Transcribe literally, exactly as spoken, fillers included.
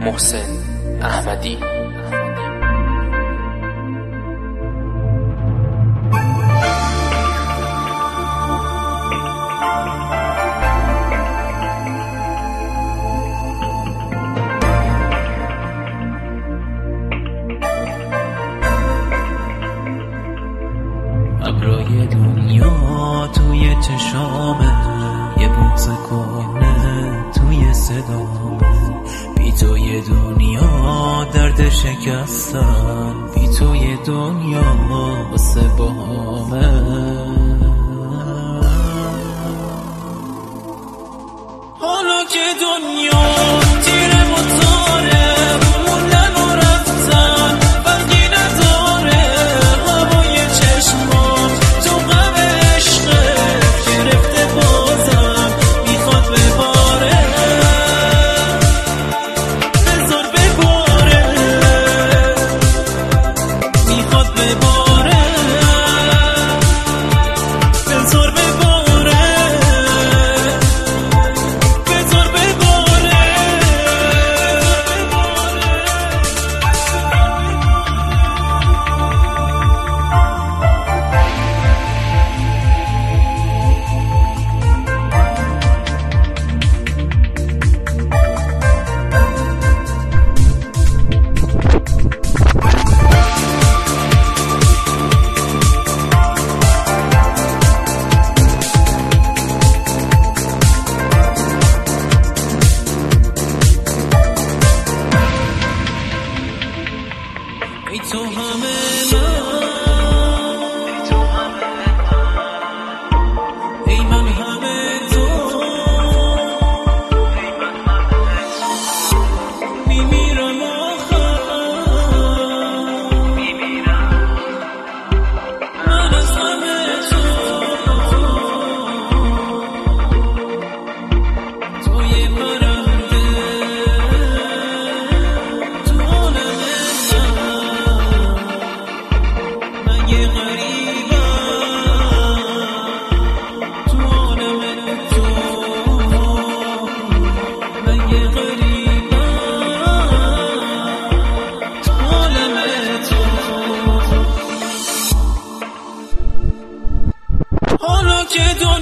محسن احمدی. ابرای دنیا توی چشامه، یه بغض کنه توی صدامه. بی توی دنیا درد شکستن، بی توی دنیا واسه بامه. حالا که دنیا تیره و تاره، موندن و رفتن فرقی نداره. هوای چشمام تو غم عشقت گرفته، بازم میخواد بباره. بذار بباره، میخواد بباره. بذار بباره، بذار بباره. ای تو همه من، ای من همه تو. میمیرم آخر، من از همه تو. توی پرنده تو عالم من یه غریبم، تو عالم تو. من یه غریبم، تو عالم تو. حالا که